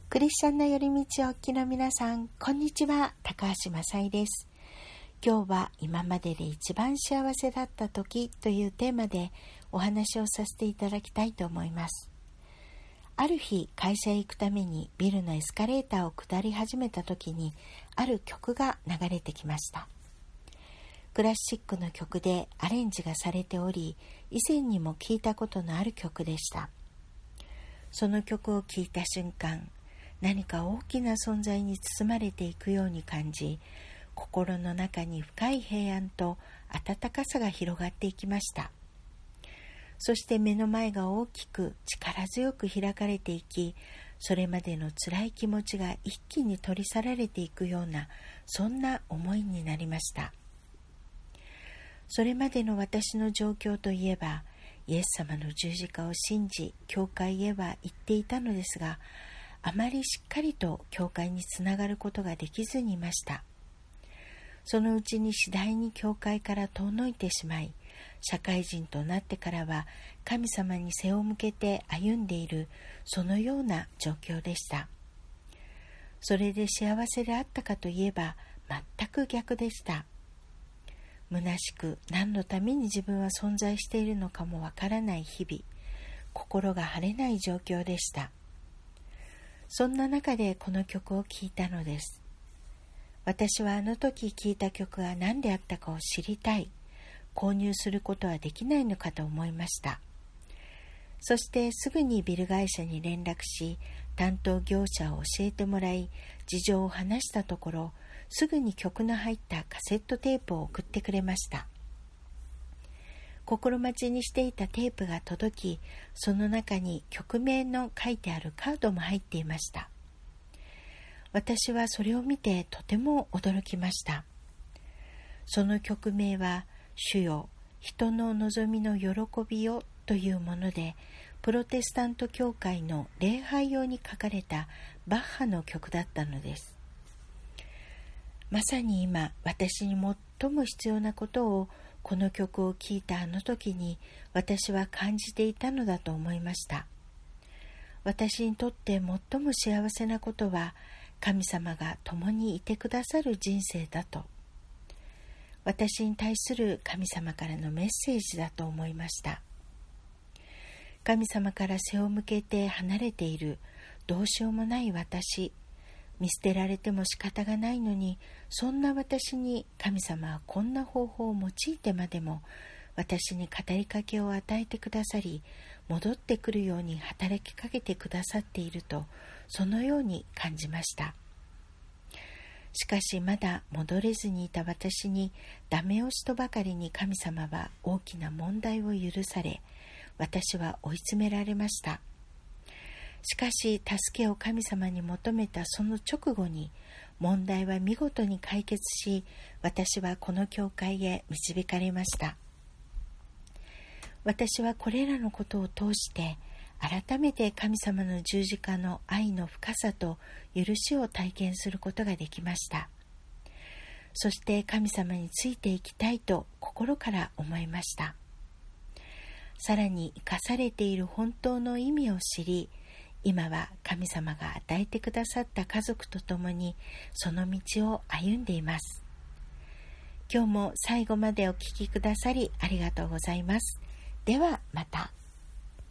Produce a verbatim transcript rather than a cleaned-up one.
クリスチャンな寄り道をお聞きの皆さん、こんにちは。高橋正恵です。今日は今までで一番幸せだった時というテーマでお話をさせていただきたいと思います。ある日、会社へ行くためにビルのエスカレーターを下り始めた時に、ある曲が流れてきました。クラシックの曲でアレンジがされており、以前にも聴いたことのある曲でした。その曲を聴いた瞬間、何か大きな存在に包まれていくように感じ、心の中に深い平安と温かさが広がっていきました。そして目の前が大きく力強く開かれていき、それまでの辛い気持ちが一気に取り去られていくような、そんな思いになりました。それまでの私の状況といえば、イエス様の十字架を信じ、教会へは行っていたのですが、あまりしっかりと教会につながることができずにいました。そのうちに次第に教会から遠のいてしまい、社会人となってからは神様に背を向けて歩んでいる、そのような状況でした。それで幸せであったかといえば、全く逆でした。虚しく何のために自分は存在しているのかもわからない日々、心が晴れない状況でした。そんな中でこの曲を聴いたのです。私はあの時聴いた曲が何であったかを知りたい。購入することはできないのかと思いました。そしてすぐにビル会社に連絡し、担当業者を教えてもらい、事情を話したところ、すぐに曲の入ったカセットテープを送ってくれました。心待ちにしていたテープが届き、その中に曲名の書いてあるカードも入っていました。私はそれを見てとても驚きました。その曲名は、主よ、人の望みの喜びよというもので、プロテスタント教会の礼拝用に書かれたバッハの曲だったのです。まさに今、私に最も必要なことを、この曲を聴いたあの時に私は感じていたのだと思いました。私にとって最も幸せなことは、神様が共にいてくださる人生だと。私に対する神様からのメッセージだと思いました。神様から背を向けて離れている、どうしようもない私、見捨てられても仕方がないのに、そんな私に神様はこんな方法を用いてまでも私に語りかけを与えてくださり、戻ってくるように働きかけてくださっていると、そのように感じました。しかしまだ戻れずにいた私にダメ押しとばかりに神様は大きな問題を許され、私は追い詰められました。しかし助けを神様に求めたその直後に問題は見事に解決し、私はこの教会へ導かれました。私はこれらのことを通して改めて神様の十字架の愛の深さと許しを体験することができました。そして神様についていきたいと心から思いました。さらに生かされている本当の意味を知り、今は神様が与えてくださった家族と共にその道を歩んでいます。今日も最後までお聞きくださりありがとうございます。ではまた。